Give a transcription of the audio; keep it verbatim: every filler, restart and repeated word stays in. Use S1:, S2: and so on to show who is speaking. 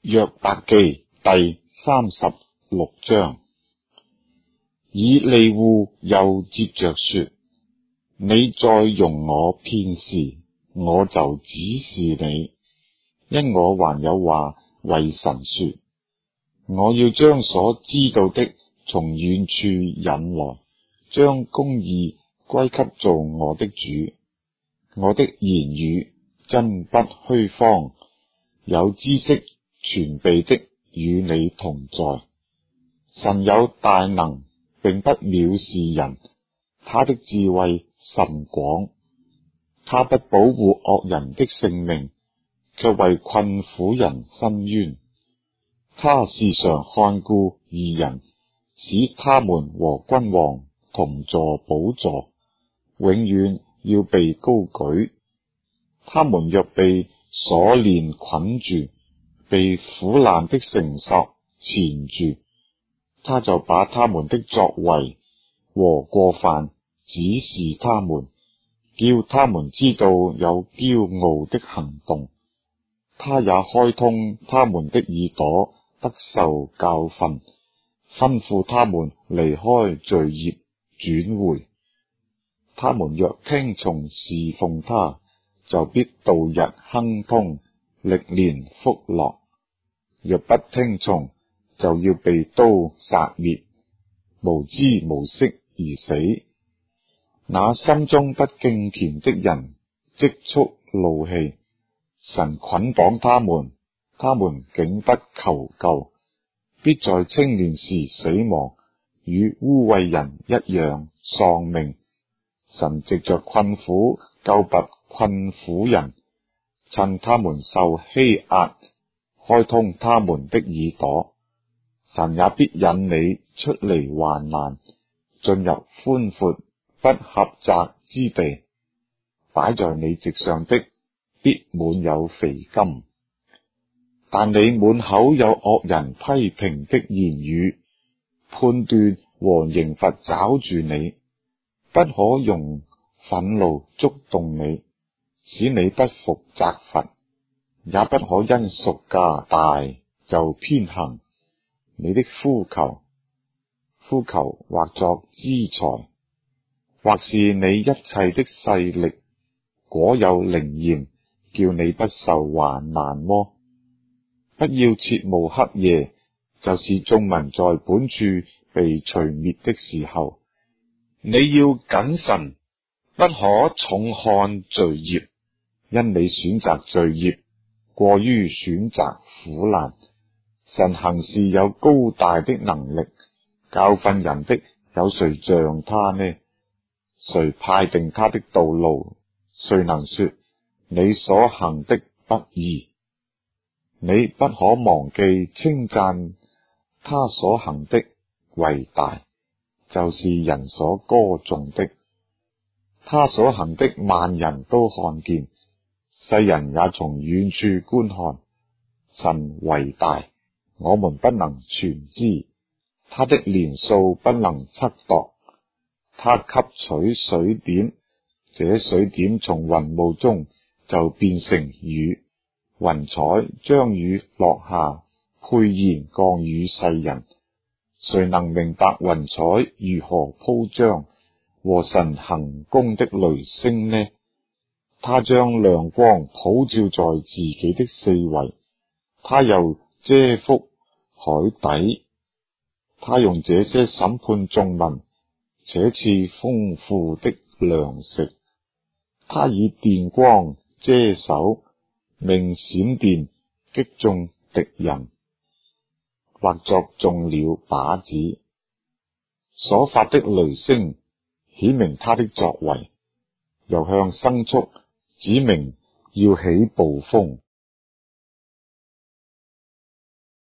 S1: 約伯記第三十六章。以利戶又接着說：你再容我片時，我就指示你，因我還有話為神說。我要將所知道的從遠處引來，將公義歸給造我的主。我的言語真不虛謊，有知識全備的與你同在。神有大能，並不藐視人，他的智慧甚廣。他不保護惡人的性命，卻為困苦人伸冤。他時常看顧義人，使他們和君王同坐寶座，永遠要被高舉。他們若被鎖鏈捆住，被苦難的繩索纏住，他就把他們的作為和過犯指示他們，叫他們知道有驕傲的行動。他也開通他們的耳朵，得受教訓，吩咐他們離開罪孽，轉回。他們若聽從侍奉他，就必度日亨通，歷年福樂；若不聽從，就要被刀殺滅，無知無識而死。那心中不敬虔的人積蓄怒氣，神捆綁他們，他們竟不求救，必在青年時死亡，與污穢人一樣喪命。神藉着困苦救拔困苦人，趁他們受欺壓，開通他們的耳朵。神也必引你出離患難，進入寬闊不狹窄之地。擺在你席上的必滿有肥甘，但你滿口有惡人批評的言語，判斷和刑罰抓住你，不可用憤怒觸動你，使你不服責罰，也不可因贖價大就偏行。你的呼求，呼求或作資財，或是你一切的勢力，果有靈驗，叫你不受患難麼？不要切慕黑夜，就是眾民在本處被除滅的時候。你要謹慎，不可重看罪孽，因你選擇罪孽，過於選擇苦難。神行事有高大的能力，教訓人的有誰像他呢？誰派定他的道路？誰能說你所行的不義？你不可忘記稱讚他所行的為大，就是人所歌頌的。他所行的萬人都看見，世人也從遠處觀看。神為大，我們不能全知，他的年數不能測度。他吸取水點，這水點從雲霧中就變成雨，雲彩將雨落下，沛然降與世人。誰能明白雲彩如何鋪張，和神行工的雷聲呢？他將亮光普照在自己的四圍，他又遮覆海底。他用這些審判眾民，且賜豐富的糧食。他以電光遮手，命閃電擊中敵人，或作中了靶子。所發的雷聲顯明他的作為，又向牲畜指明要起暴風。